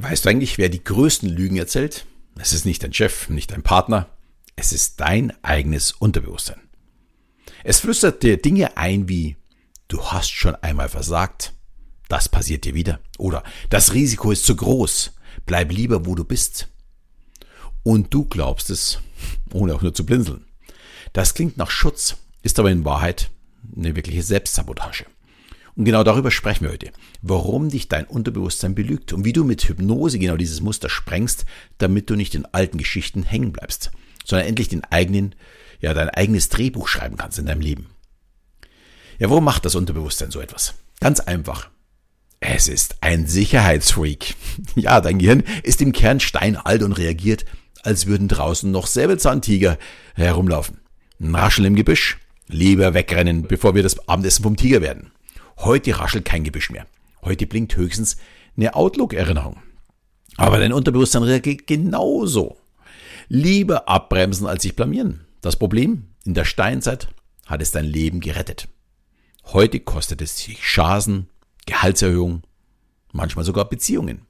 Weißt du eigentlich, wer die größten Lügen erzählt? Es ist nicht dein Chef, nicht dein Partner. Es ist dein eigenes Unterbewusstsein. Es flüstert dir Dinge ein wie, du hast schon einmal versagt, das passiert dir wieder. Oder das Risiko ist zu groß, bleib lieber, wo du bist. Und du glaubst es, ohne auch nur zu blinzeln. Das klingt nach Schutz, ist aber in Wahrheit eine wirkliche Selbstsabotage. Und genau darüber sprechen wir heute. Warum dich dein Unterbewusstsein belügt und wie du mit Hypnose genau dieses Muster sprengst, damit du nicht in alten Geschichten hängen bleibst, sondern endlich dein eigenes Drehbuch schreiben kannst in deinem Leben. Ja, warum macht das Unterbewusstsein so etwas? Ganz einfach. Es ist ein Sicherheitsfreak. Ja, dein Gehirn ist im Kern steinalt und reagiert, als würden draußen noch Säbelzahntiger herumlaufen. Ein Rascheln im Gebüsch. Lieber wegrennen, bevor wir das Abendessen vom Tiger werden. Heute raschelt kein Gebüsch mehr. Heute blinkt höchstens eine Outlook-Erinnerung. Aber dein Unterbewusstsein reagiert genauso. Lieber abbremsen, als sich blamieren. Das Problem, in der Steinzeit hat es dein Leben gerettet. Heute kostet es sich Chancen, Gehaltserhöhung, manchmal sogar Beziehungen.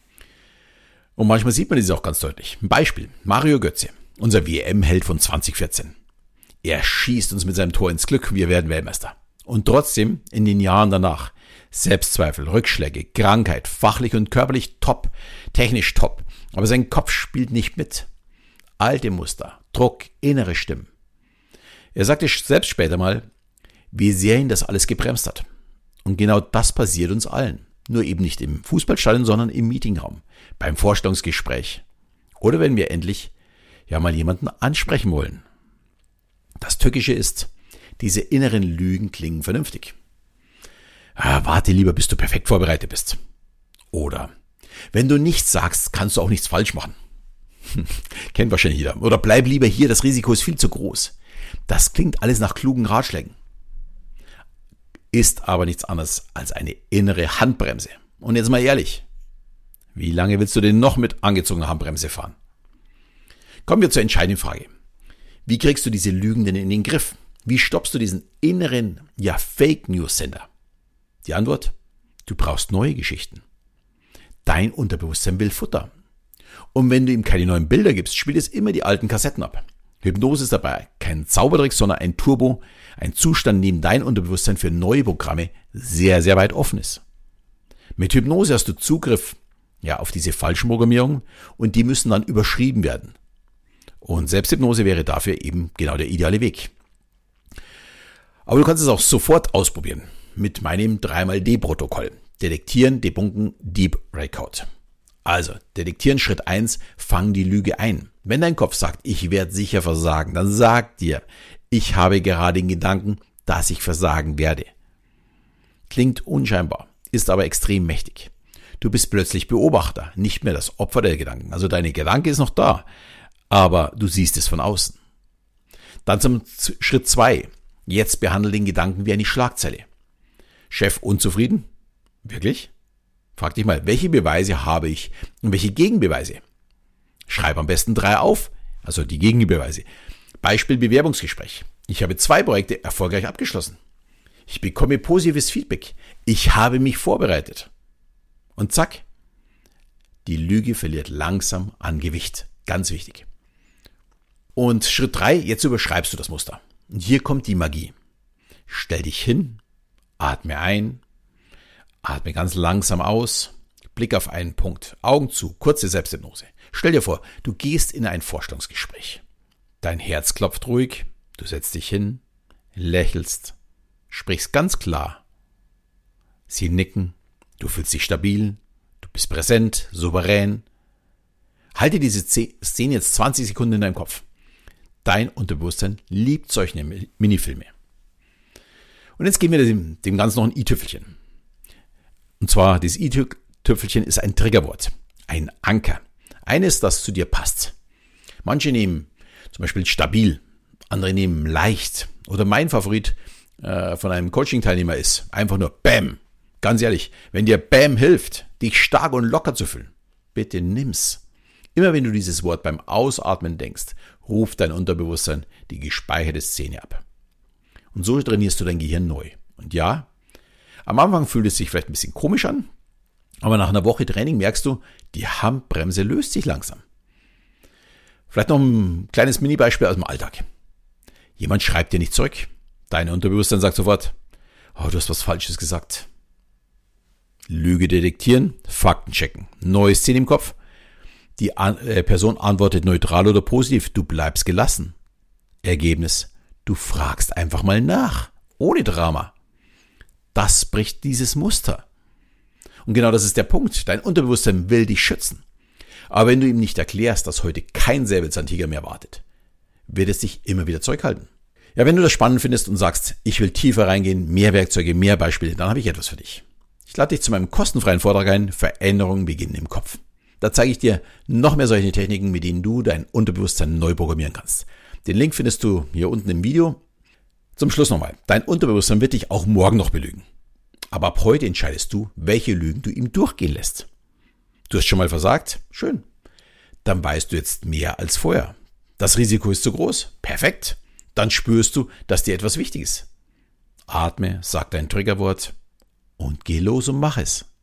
Und manchmal sieht man dieses auch ganz deutlich. Ein Beispiel, Mario Götze, unser WM-Held von 2014. Er schießt uns mit seinem Tor ins Glück, wir werden Weltmeister. Und trotzdem, in den Jahren danach, Selbstzweifel, Rückschläge, Krankheit, fachlich und körperlich top, technisch top. Aber sein Kopf spielt nicht mit. Alte Muster, Druck, innere Stimmen. Er sagte selbst später mal, wie sehr ihn das alles gebremst hat. Und genau das passiert uns allen. Nur eben nicht im Fußballstadion, sondern im Meetingraum, beim Vorstellungsgespräch. Oder wenn wir endlich mal jemanden ansprechen wollen. Das Tückische ist, diese inneren Lügen klingen vernünftig. Warte lieber, bis du perfekt vorbereitet bist. Oder, wenn du nichts sagst, kannst du auch nichts falsch machen. Kennt wahrscheinlich jeder. Oder bleib lieber hier, das Risiko ist viel zu groß. Das klingt alles nach klugen Ratschlägen. Ist aber nichts anderes als eine innere Handbremse. Und jetzt mal ehrlich, wie lange willst du denn noch mit angezogener Handbremse fahren? Kommen wir zur entscheidenden Frage. Wie kriegst du diese Lügen denn in den Griff? Wie stoppst du diesen inneren, Fake-News-Sender? Die Antwort? Du brauchst neue Geschichten. Dein Unterbewusstsein will Futter. Und wenn du ihm keine neuen Bilder gibst, spielt es immer die alten Kassetten ab. Hypnose ist dabei kein Zaubertrick, sondern ein Turbo, ein Zustand, in dem dein Unterbewusstsein für neue Programme sehr, sehr weit offen ist. Mit Hypnose hast du Zugriff auf diese Falschprogrammierung und die müssen dann überschrieben werden. Und Selbsthypnose wäre dafür eben genau der ideale Weg. Aber du kannst es auch sofort ausprobieren mit meinem 3x-D-Protokoll. Detektieren, debunken, Deep Breakout. Also, detektieren Schritt 1, fang die Lüge ein. Wenn dein Kopf sagt, ich werde sicher versagen, dann sag dir, ich habe gerade den Gedanken, dass ich versagen werde. Klingt unscheinbar, ist aber extrem mächtig. Du bist plötzlich Beobachter, nicht mehr das Opfer der Gedanken. Also deine Gedanke ist noch da, aber du siehst es von außen. Dann zum Schritt 2. Jetzt behandle den Gedanken wie eine Schlagzeile. Chef unzufrieden? Wirklich? Frag dich mal, welche Beweise habe ich und welche Gegenbeweise? Schreib am besten 3 auf, also die Gegenbeweise. Beispiel Bewerbungsgespräch. Ich habe 2 Projekte erfolgreich abgeschlossen. Ich bekomme positives Feedback. Ich habe mich vorbereitet. Und zack, die Lüge verliert langsam an Gewicht. Ganz wichtig. Und Schritt 3, jetzt überschreibst du das Muster. Und hier kommt die Magie. Stell dich hin, atme ein, atme ganz langsam aus, blick auf einen Punkt, Augen zu, kurze Selbsthypnose. Stell dir vor, du gehst in ein Vorstellungsgespräch. Dein Herz klopft ruhig, du setzt dich hin, lächelst, sprichst ganz klar. Sie nicken, du fühlst dich stabil, du bist präsent, souverän. Halte diese Szene jetzt 20 Sekunden in deinem Kopf. Dein Unterbewusstsein liebt solche Minifilme. Und jetzt geben wir dem Ganzen noch ein i-Tüpfelchen. Und zwar, dieses i-Tüpfelchen ist ein Triggerwort, ein Anker. Eines, das zu dir passt. Manche nehmen zum Beispiel stabil, andere nehmen leicht. Oder mein Favorit von einem Coaching-Teilnehmer ist einfach nur BAM. Ganz ehrlich, wenn dir BAM hilft, dich stark und locker zu fühlen, bitte nimm's. Immer wenn du dieses Wort beim Ausatmen denkst, ruft dein Unterbewusstsein die gespeicherte Szene ab. Und so trainierst du dein Gehirn neu. Und ja, am Anfang fühlt es sich vielleicht ein bisschen komisch an, Aber nach einer Woche Training merkst du, die Handbremse löst sich langsam. Vielleicht noch ein kleines Mini-Beispiel aus dem Alltag. Jemand schreibt dir nicht zurück. Dein Unterbewusstsein sagt sofort, oh, du hast was Falsches gesagt. Lüge detektieren, Fakten checken. Neue Szene im Kopf. Die Person antwortet neutral oder positiv. Du bleibst gelassen. Ergebnis, du fragst einfach mal nach. Ohne Drama. Das bricht dieses Muster. Und genau das ist der Punkt. Dein Unterbewusstsein will dich schützen. Aber wenn du ihm nicht erklärst, dass heute kein Säbelzahntiger mehr wartet, wird es dich immer wieder zurückhalten. Ja, wenn du das spannend findest und sagst, ich will tiefer reingehen, mehr Werkzeuge, mehr Beispiele, dann habe ich etwas für dich. Ich lade dich zu meinem kostenfreien Vortrag ein, Veränderungen beginnen im Kopf. Da zeige ich dir noch mehr solche Techniken, mit denen du dein Unterbewusstsein neu programmieren kannst. Den Link findest du hier unten im Video. Zum Schluss nochmal, dein Unterbewusstsein wird dich auch morgen noch belügen. Aber ab heute entscheidest du, welche Lügen du ihm durchgehen lässt. Du hast schon mal versagt? Schön. Dann weißt du jetzt mehr als vorher. Das Risiko ist zu groß? Perfekt. Dann spürst du, dass dir etwas wichtig ist. Atme, sag dein Triggerwort und geh los und mach es.